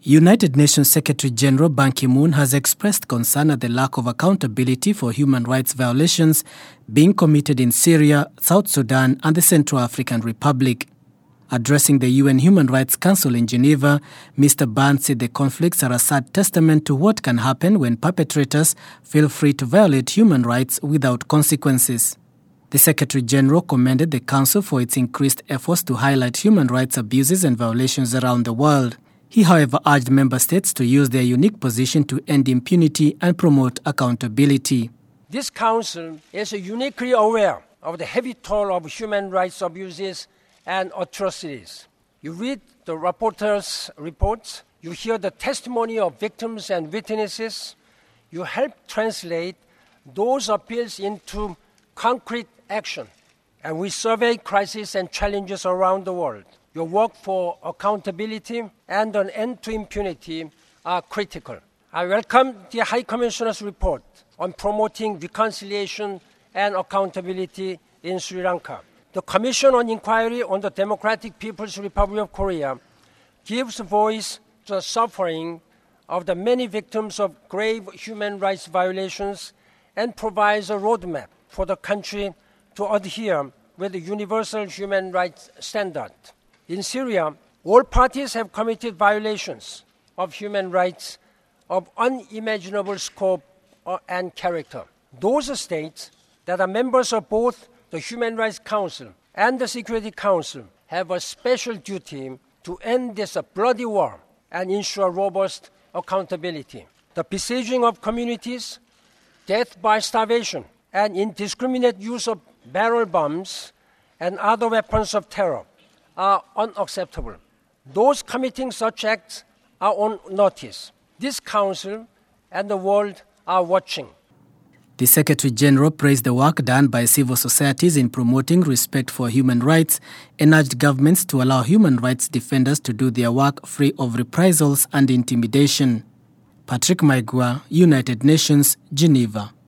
United Nations Secretary-General Ban Ki-moon has expressed concern at the lack of accountability for human rights violations being committed in Syria, South Sudan and the Central African Republic. Addressing the UN Human Rights Council in Geneva, Mr. Ban said the conflicts are a sad testament to what can happen when perpetrators feel free to violate human rights without consequences. The Secretary-General commended the Council for its increased efforts to highlight human rights abuses and violations around the world. He, however, urged member states to use their unique position to end impunity and promote accountability. This Council is uniquely aware of the heavy toll of human rights abuses and atrocities. You read the rapporteurs' reports, you hear the testimony of victims and witnesses, you help translate those appeals into concrete action, and we survey crises and challenges around the world. Your work for accountability and an end to impunity are critical. I welcome the High Commissioner's report on promoting reconciliation and accountability in Sri Lanka. The Commission on Inquiry on the Democratic People's Republic of Korea gives voice to the suffering of the many victims of grave human rights violations and provides a roadmap for the country to adhere with the universal human rights standard. In Syria, all parties have committed violations of human rights of unimaginable scope and character. Those states that are members of both the Human Rights Council and the Security Council have a special duty to end this bloody war and ensure robust accountability. The besieging of communities, death by starvation, and indiscriminate use of barrel bombs and other weapons of terror are unacceptable. Those committing such acts are on notice. This Council and the world are watching. The Secretary-General praised the work done by civil societies in promoting respect for human rights and urged governments to allow human rights defenders to do their work free of reprisals and intimidation. Patrick Maigua, United Nations, Geneva.